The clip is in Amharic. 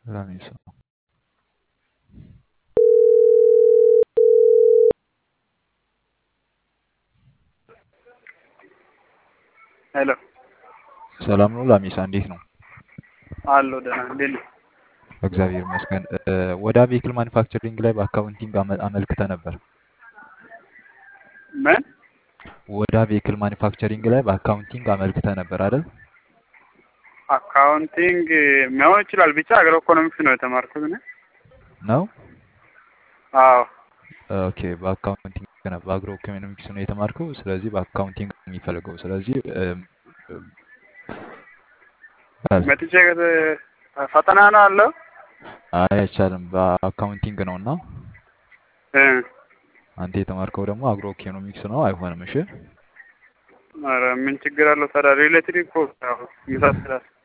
ለሚሳ ሄሎ ሰላም ነው። ላሚሳ እንዴት ነው? አሎ ደህና እንዴት ነህ? እግዚአብሔር ይመስገን። ወደ ቬሂክል ማኒፋክቸሪንግ ላይ በአካውንቲንግ አመልክተ ነበር። ምን ወደ ቬሂክል ማኒፋክቸሪንግ ላይ በአካውንቲንግ አመልክተ ነበር አይደል? አካውንቲንግ መሆን ይችላል። ብቻ አግሮ ኢኮኖሚክስ ነው የተማርኩት እኔ። ነው። አዎ ኦኬ። በአካውንቲንግ ነው፣ በአግሮ ኢኮኖሚክስ ነው የተማርከው። ስለዚህ በአካውንቲንግ ነው የሚፈልገው። ስለዚህ መጥቼ ፈተና ነው አለው። አይ አይቻልም። በአካውንቲንግ ነው እና እ አንተ የተማርከው ደግሞ አግሮ ኢኮኖሚክስ ነው። አይሆንም። እሺ ኧረ ምን ችግር አለው ታዲያ? ሪሌቲቭ እኮ ያው ይመሳሰላል።